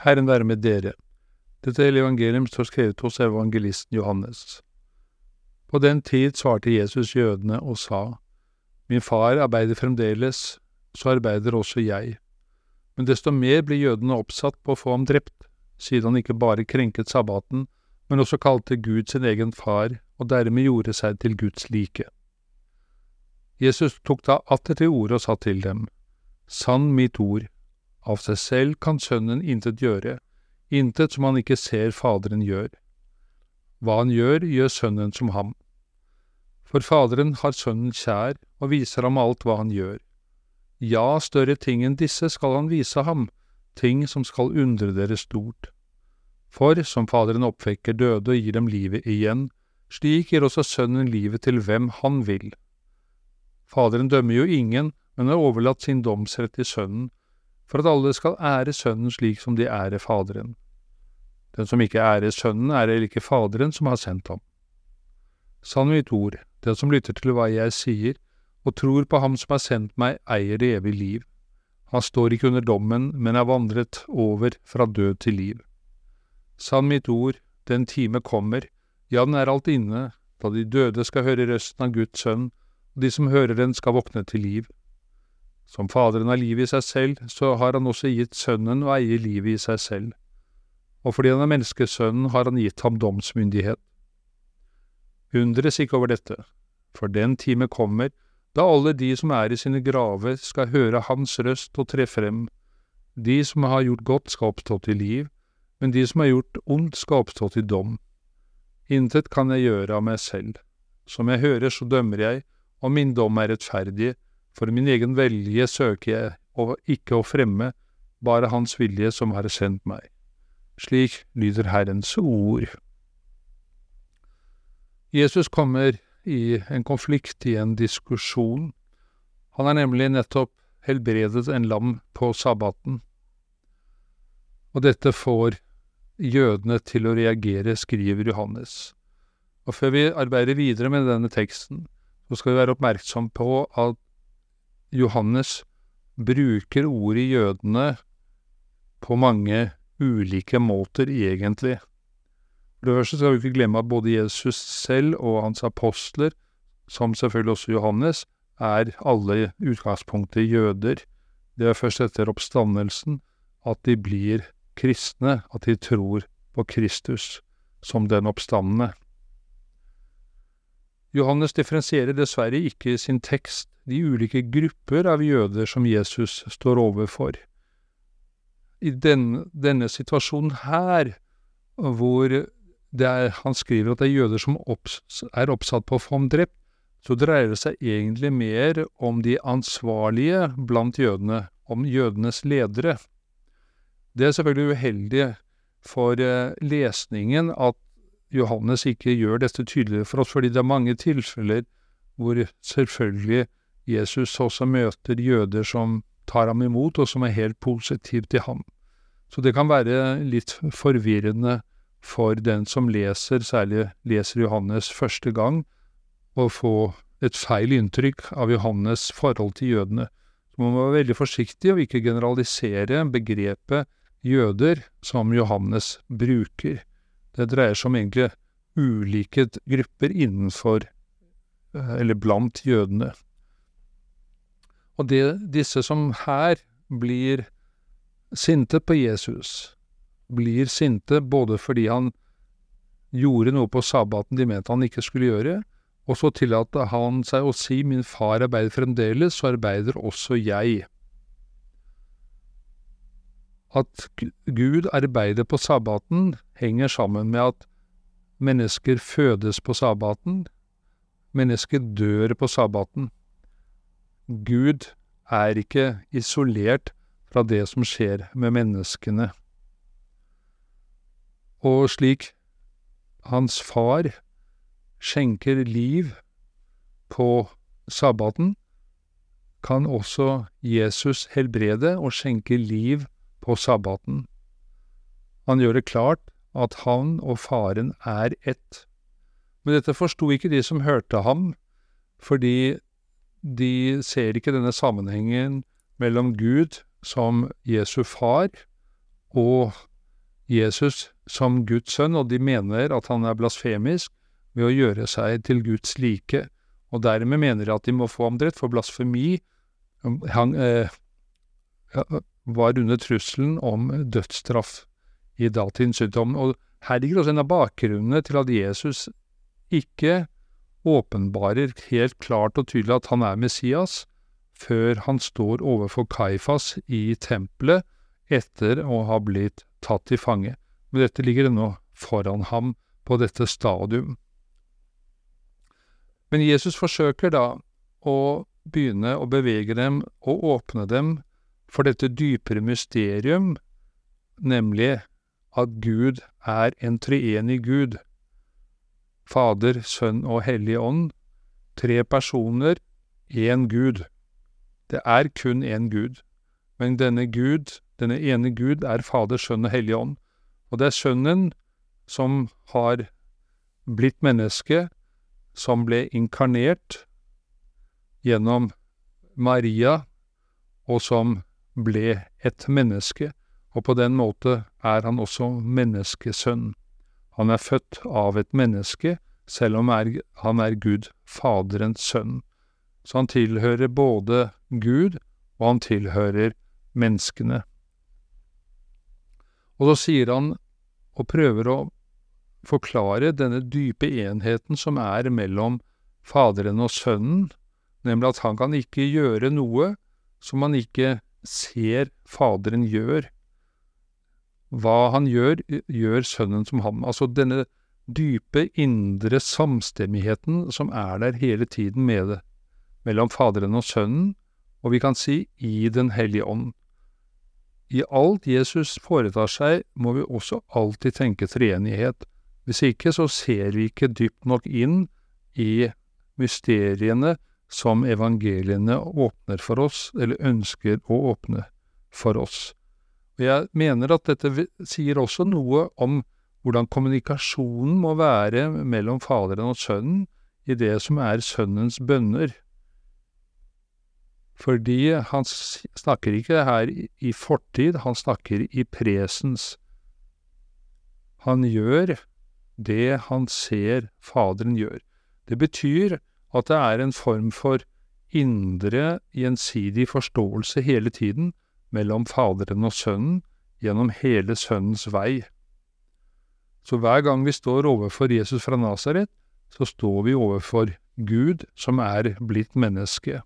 Herren være med dere. Dette evangelium står skrevet hos evangelisten Johannes. På den tid svarte Jesus jødene og sa, «Min far arbeider fremdeles, så arbeider også jeg. Men desto mer blir jødene oppsatt på å få ham drept, siden han ikke bare krenket sabbaten, men også kalte Gud sin egen far, og dermed gjorde seg til Guds like. Jesus tok da atter til orde og sa til dem, «Sann mitt ord, av seg selv kan sønnen intet gjøre, intet som han ikke ser Faderen gjør. Hva han gjør, gjør sønnen som ham. For Faderen har sønnen kjær og viser ham alt hva han gjør. Ja, større ting enn disse skal han vise ham, ting som skal undre dere stort. For som Faderen oppvekker døde og gir dem livet igjen, slik gir også sønnen livet til hvem han vil. Faderen dømmer jo ingen, men har overlatt sin domsrett til sønnen, for at alle skal ære sønnen slik som de ærer Faderen. Den som ikke ærer sønnen, ærer ikke Faderen som har sendt ham. Sann mitt ord, den som lytter til hva jeg sier, og tror på ham som har sendt meg, eier det evige liv. Han står ikke under dommen, men er vandret over fra død til liv. Sann mitt ord, den time kommer, ja, den er alt inne, da de døde skal høre røsten av Guds sønn, og de som hører den skal våkne til liv. Som Faderen har liv i seg selv, så har han også gitt sønnen å eie livet i seg selv. Og fordi han er menneskesønnen, har han gitt ham domsmyndighet. Undres ikke over dette, for den time kommer, da alle de som er i sine graver skal høre hans røst og tre frem. De som har gjort godt skal oppstå til liv, men de som har gjort ondt skal oppstå til dom. Intet kan jeg gjøre av meg selv. Som jeg hører, så dømmer jeg, og min dom er rettferdig, for min egen velje søker jeg, og ikke å fremme, bare hans vilje som har sendt meg. Slik lyder Herrens ord. Jesus kommer i en konflikt, i en diskusjon. Han har nemlig nettopp helbredet en lam på sabbaten. Og dette får jødene til å reagere, skriver Johannes. Og før vi arbeider videre med denne teksten, så skal vi være oppmerksom på at Johannes bruker ordet jødene på mange ulike måter egentlig. For det første skal vi ikke glemme at både Jesus selv og hans apostler, som selvfølgelig også Johannes, er alle i utgangspunktet jøder. Det er først etter oppstandelsen at de blir kristne, at de tror på Kristus som den oppstandende. Johannes differensierer dessverre ikke i sin tekst de ulike grupper av jøder som Jesus står overfor. I denne situasjonen her, hvor han skriver at det er jøder som er oppsatt på å få ham drept, så dreier det seg egentlig mer om de ansvarlige blant jødene, om jødenes ledere. Det er selvfølgelig uheldig for lesningen at Johannes ikke gjør dette tydeligere for oss, fordi det er mange tilfeller hvor selvfølgelig Jesus også møter jøder som tar ham imot, og som er helt positive til ham. Så det kan være litt forvirrende for den som leser, særlig leser Johannes første gang, og få et feil inntrykk av Johannes forhold til jødene. Så man må være veldig forsiktig og ikke generalisere begrepet jøder som Johannes bruker. Det dreier seg om egentlig ulike grupper innenfor, eller blant jødene. Og disse som her blir sinte på Jesus, blir sinte både fordi han gjorde noe på sabbaten de mente han ikke skulle gjøre, og så tillater han seg å si, min far arbeider fremdeles, så arbeider også jeg. At Gud arbeider på sabbaten henger sammen med at mennesker fødes på sabbaten, mennesker dør på sabbaten. Gud er ikke isolert fra det som skjer med menneskene. Og slik hans far skjenker liv på sabbaten, kan også Jesus helbrede og skjenke liv på sabbaten. Han gjør det klart at han og faren er ett. Men dette forsto ikke de som hørte ham, fordi de ser ikke denne sammenhengen mellom Gud som Jesu far og Jesus som Guds sønn, og de mener at han blasfemisk ved å gjøre seg til Guds like, og dermed mener de at de må få ham drept for blasfemi. Han var under trusselen om dødsstraff i datidens sykdom, og her ligger også en av bakgrunnene til at Jesus ikke åpenbarer helt klart og tydelig at han Messias, før han står overfor Kaifas i tempelet etter å ha blitt tatt til fange. Men dette ligger nå foran ham på dette stadium. Men Jesus forsøker da å begynne å bevege dem og åpne dem for dette dypere mysterium, nemlig at Gud en treenig Gud. Fader, Sønn og Hellig Ånd, 3 personer, 1 Gud. Det kun en Gud, men denne ene Gud Fader, Sønn og Hellig Ånd. Og det Sønnen som har blitt menneske, som ble inkarnert gjennom Maria, og som ble et menneske, og på den måte han også menneskesønn. Han født av et menneske, selv om han Gud, Faderens sønn. Så han tilhører både Gud, og han tilhører menneskene. Og så sier han, og prøver å forklare denne dype enheten som mellom Faderen og Sønnen, nemlig at han kan ikke gjøre noe som han ikke ser Faderen gjør. Hva han gjør Sønnen som ham. Altså denne dype indre samstemmigheten som der hele tiden med det, mellom Faderen og Sønnen, og vi kan si i Den hellige ånd. I alt Jesus foretar seg, må vi også alltid tenke treenighet. Hvis ikke så ser vi ikke dypt nok inn i mysteriene som evangeliene åpner for oss, eller ønsker å åpne for oss. Og jeg mener at dette sier også noe om hvordan kommunikasjonen må være mellom Faderen og Sønnen i det som Sønnens bønner. Fordi han snakker ikke her i fortid, han snakker i presens. Han gjør det han ser Faderen gjør. Det betyr at det en form for indre, gjensidig forståelse hele tiden mellom Faderen og Sønnen gjennom hele Sønnens vei. Så hver gang vi står overfor Jesus fra Nazaret, så står vi overfor Gud som blitt menneske.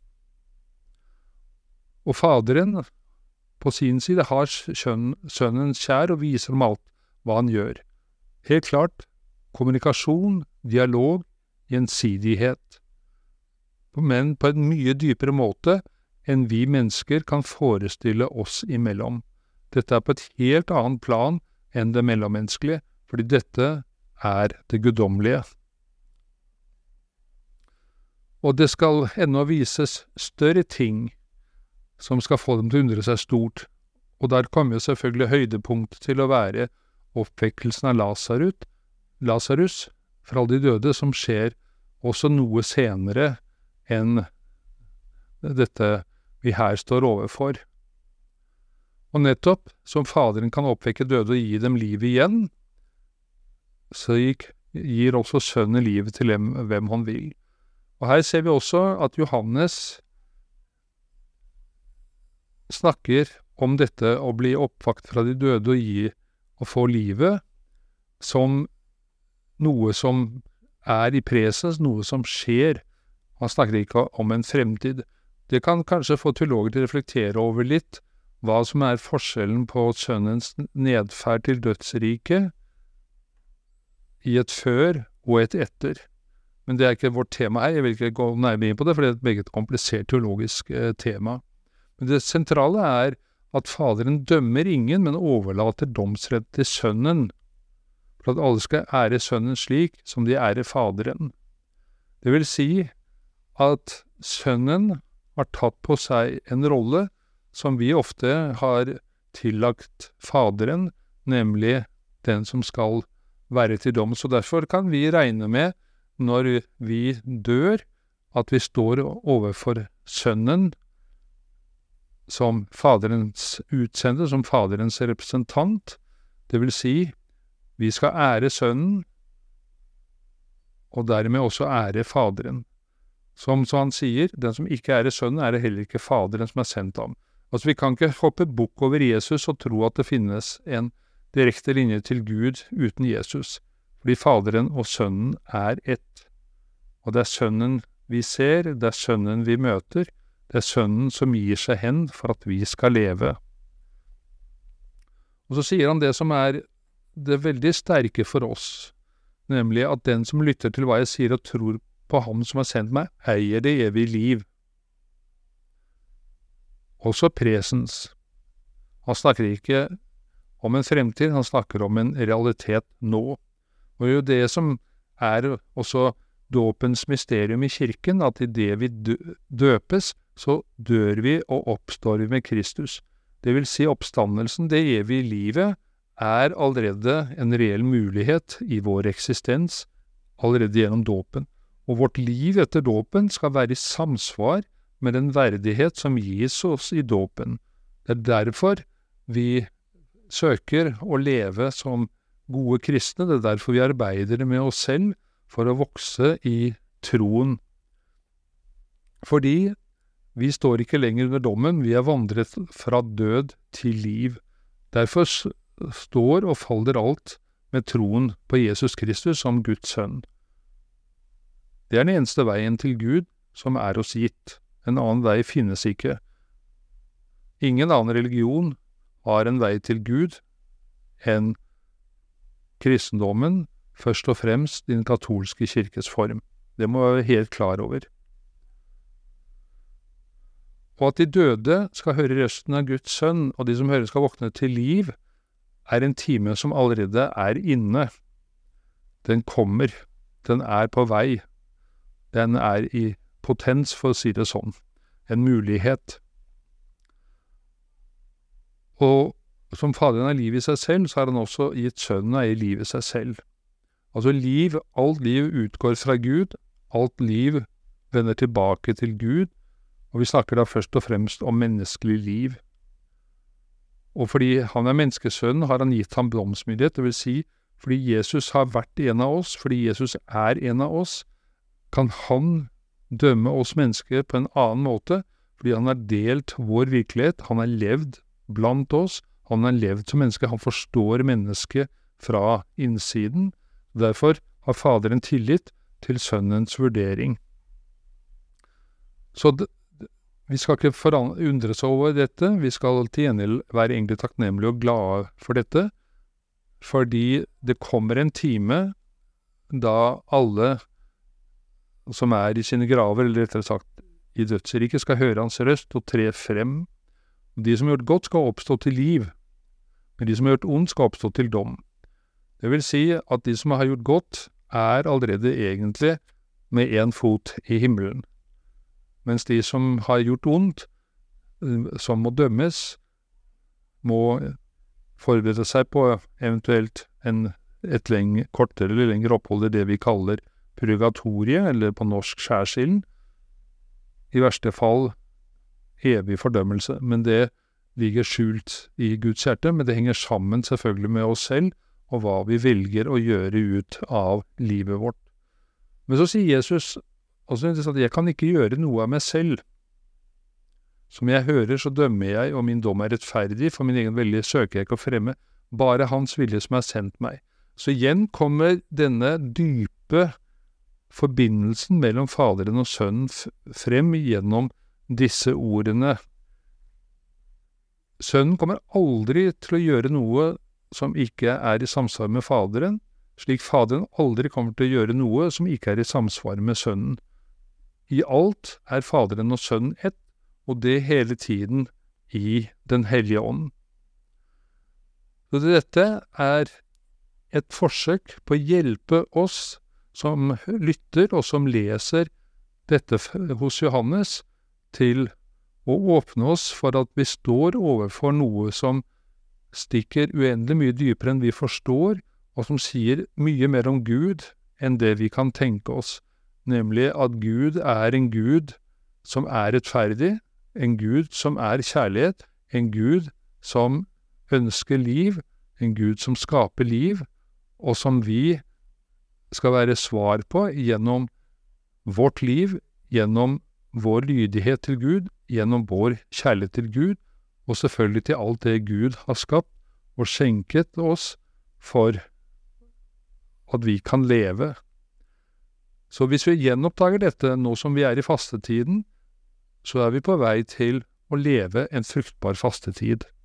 Og Faderen på sin side har Sønnen kjær og viser ham alt hva han gjør. Helt klart, kommunikasjon, dialog, gjensidighet. Men på en mye dypere måte enn vi mennesker kan forestille oss imellom. Dette på et helt annet plan enn det mellommenneskelige, fordi dette det guddommelige. Og det skal ennå vises større ting som skal få dem til å undre seg stort, og der kommer jo selvfølgelig høydepunkt til å være oppvekkelsen av Lasarus fra de døde, som skjer også noe senere enn dette vi her står overfor. Og nettopp som Faderen kan oppvekke døde og gi dem liv igjen, så gir også Sønnen livet til hvem han vil. Og her ser vi også at Johannes snakker om dette å bli oppvakt fra de døde og få livet som noe som i presens, noe som skjer. Han snakker ikke om en fremtid. Det kan kanskje få teologer til å reflektere over litt hva som forskjellen på Sønnens nedferd til dødsriket i et før og et etter. Men det ikke vårt tema her, jeg vil ikke gå nærmere inn på det, for det begge et komplisert teologisk tema. Men det sentrale at Faderen dømmer ingen, men overlater domsrett til Sønnen, for at alle skal ære Sønnen slik som de ærer Faderen. Det vil si at Sønnen har tatt på seg en rolle som vi ofte har tillagt Faderen, nemlig den som skal være til dom. Så derfor kan vi regne med, når vi dør, at vi står overfor Sønnen, som Faderens utsendte, som Faderens representant. Det vil si, vi skal ære Sønnen, og dermed også ære Faderen. Som han sier, den som ikke ærer Sønnen, ærer heller ikke Faderen som har sendt ham. Altså, vi kan ikke hoppe bukk over Jesus og tro at det finnes en direkte linje til Gud uten Jesus, fordi Faderen og Sønnen er ett. Og det er Sønnen vi ser, det er Sønnen vi møter, det er Sønnen som gir seg hen for at vi skal leve. Og så sier han det som er det veldig sterke for oss, nemlig at den som lytter til hva jeg sier og tror på ham som har sendt meg, eier det evige liv. Også presens. Han snakker ikke om en fremtid, han snakker om en realitet nå. Og det er jo det som er også dåpens mysterium i kirken, at i det vi døpes, så dør vi og oppstår vi med Kristus. Det vil si oppstandelsen, det evige livet, er allerede en reell mulighet i vår eksistens, allerede gjennom dåpen. Og vårt liv etter dåpen skal være i samsvar med den verdighet som gis oss i dåpen. Det er derfor vi søker å leve som gode kristne, det er derfor vi arbeider med oss selv for å vokse i troen. Fordi vi står ikke lenger under dommen, vi er vandret fra død til liv. Derfor står og faller alt med troen på Jesus Kristus som Guds sønn. Det er den eneste veien til Gud som er oss gitt. En annen vei finnes ikke. Ingen annen religion har en vei til Gud enn kristendommen, først og fremst i den katolske kirkes form. Det må vi være helt klar over. Og at de døde skal høre røsten av Guds sønn, og de som hører skal våkne til liv, er en time som allerede er inne. Den kommer. Den er på vei. Den er i potens, for å si det sånn. En mulighet. Og som Faderen er liv i seg selv, så har han også gitt Sønnen å eie liv i seg selv. Altså liv, alt liv utgår fra Gud, alt liv vender tilbake til Gud, og vi snakker da først og fremst om menneskelig liv. Og fordi han er menneskesønnen, har han gitt ham domsmyndighet, det vil si, fordi Jesus har vært en av oss, fordi Jesus er en av oss, kan han dømme oss mennesker på en annen måte, fordi han har delt vår virkelighet, han har levd blant oss, han har levd som menneske, han forstår mennesket fra innsiden. Derfor har Faderen tillit til Sønnens vurdering. Så vi skal ikke undre seg over dette, vi skal til gjengjeld være egentlig takknemlige og glade for dette, fordi det kommer en time da alle som er i sine graver, eller rettere sagt i dødsriket, skal høre hans røst og tre frem. De som har gjort godt skal oppstå til liv, men de som har gjort ondt skal oppstå til dom. Det vil si at de som har gjort godt, er allerede egentlig med en fot i himmelen. Mens de som har gjort ondt, som må dømmes, må forberede seg på eventuelt et kortere eller lengre opphold i det vi kaller purgatorie, eller på norsk skjærsilden. I verste fall evig fordømmelse, men det ligger skjult i Guds hjerte, men det henger sammen selvfølgelig med oss selv, og hva vi velger å gjøre ut av livet vårt. Men så sier Jesus også at jeg kan ikke gjøre noe av meg selv. Som jeg hører, så dømmer jeg, og min dom er rettferdig, for min egen vilje søker jeg ikke å fremme, bare hans vilje som har sendt meg. Så igjen kommer denne dype forbindelsen mellom Faderen og Sønnen frem gjennom disse ordene. Sønnen kommer aldri til å gjøre noe som ikke er i samsvar med Faderen, slik Faderen aldri kommer til å gjøre noe som ikke er i samsvar med Sønnen. I alt er Faderen og Sønnen ett, og det hele tiden i Den hellige ånd. Så dette er et forsøk på å hjelpe oss som lytter og som leser dette hos Johannes, til å åpne oss for at vi står overfor noe som stikker uendelig mye dypere enn vi forstår, og som sier mye mer om Gud enn det vi kan tenke oss, nemlig at Gud er en Gud som er rettferdig, en Gud som er kjærlighet, en Gud som ønsker liv, en Gud som skaper liv, og som vi skal være svar på gjennom vårt liv, gjennom vår lydighet til Gud, gjennom vår kjærlighet til Gud, og selvfølgelig til alt det Gud har skapt og skjenket oss for at vi kan leve. Så hvis vi gjenoppdager dette nå som vi i fastetiden, så vi på vei til å leve en fruktbar fastetid.